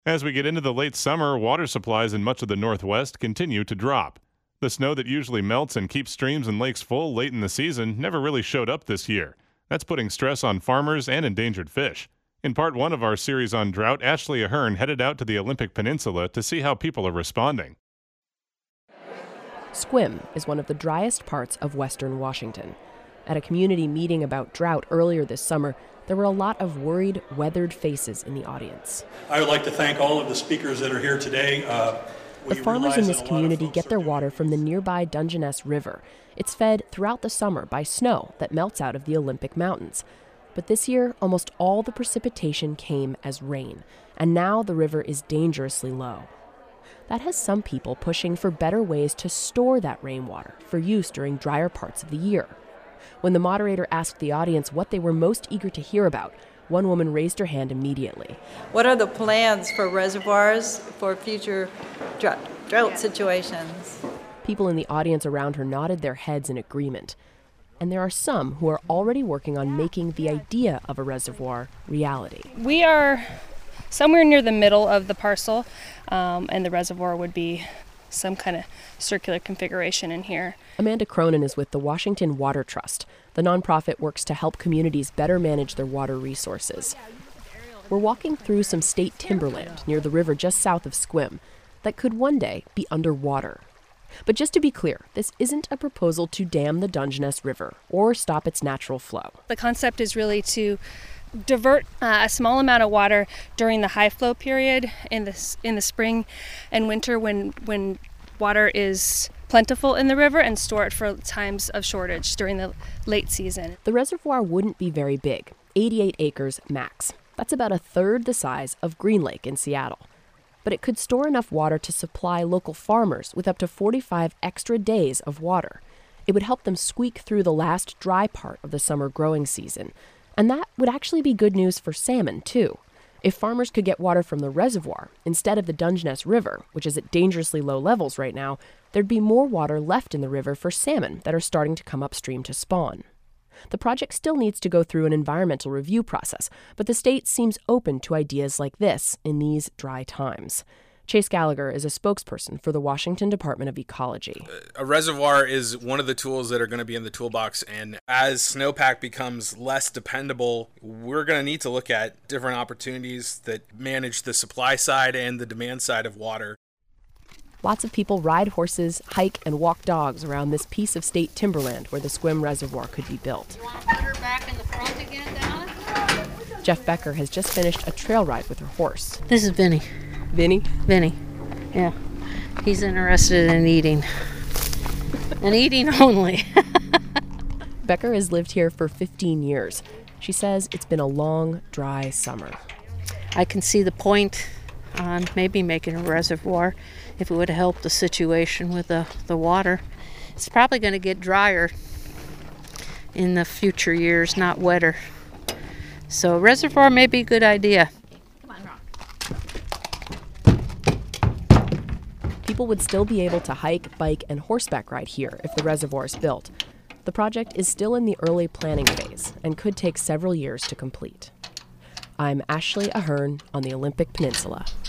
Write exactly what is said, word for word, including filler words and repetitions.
As we get into the late summer, water supplies in much of the Northwest continue to drop. The snow that usually melts and keeps streams and lakes full late in the season never really showed up this year. That's putting stress on farmers and endangered fish. In part one of our series on drought, Ashley Ahern headed out to the Olympic Peninsula to see how people are responding. Sequim is one of the driest parts of western Washington. At a community meeting about drought earlier this summer, there were a lot of worried, weathered faces in the audience. I would like to thank all of the speakers that are here today. Uh, the farmers in this community get their water from the nearby Dungeness River. It's fed throughout the summer by snow that melts out of the Olympic Mountains. But this year, almost all the precipitation came as rain, and now the river is dangerously low. That has some people pushing for better ways to store that rainwater for use during drier parts of the year. When the moderator asked the audience what they were most eager to hear about, one woman raised her hand immediately. What are the plans for reservoirs for future drought, drought situations? People in the audience around her nodded their heads in agreement. And there are some who are already working on making the idea of a reservoir reality. We are somewhere near the middle of the parcel, um, and the reservoir would be some kind of circular configuration in here. Amanda Cronin is with the Washington Water Trust. The nonprofit works to help communities better manage their water resources. We're walking through some state timberland near the river just south of Sequim that could one day be underwater. But just to be clear, this isn't a proposal to dam the Dungeness River or stop its natural flow. The concept is really to divert uh, a small amount of water during the high flow period in the, in the spring and winter when, when water is plentiful in the river, and store it for times of shortage during the late season. The reservoir wouldn't be very big, eighty-eight acres max. That's about a third the size of Green Lake in Seattle. But it could store enough water to supply local farmers with up to forty-five extra days of water. It would help them squeak through the last dry part of the summer growing season. And that would actually be good news for salmon, too. If farmers could get water from the reservoir instead of the Dungeness River, which is at dangerously low levels right now, there'd be more water left in the river for salmon that are starting to come upstream to spawn. The project still needs to go through an environmental review process, but the state seems open to ideas like this in these dry times. Chase Gallagher is a spokesperson for the Washington Department of Ecology. A reservoir is one of the tools that are going to be in the toolbox, and as snowpack becomes less dependable, we're going to need to look at different opportunities that manage the supply side and the demand side of water. Lots of people ride horses, hike, and walk dogs around this piece of state timberland where the Sequim Reservoir could be built. You want to put her back in the front again, Donna? Jeff Becker has just finished a trail ride with her horse. This is Vinny. Vinny? Vinny, yeah. He's interested in eating. And eating only. Becker has lived here for fifteen years. She says it's been a long, dry summer. I can see the point on maybe making a reservoir if it would help the situation with the, the water. It's probably going to get drier in the future years, not wetter. So a reservoir may be a good idea. People would still be able to hike, bike, and horseback ride here if the reservoir is built. The project is still in the early planning phase and could take several years to complete. I'm Ashley Ahern on the Olympic Peninsula.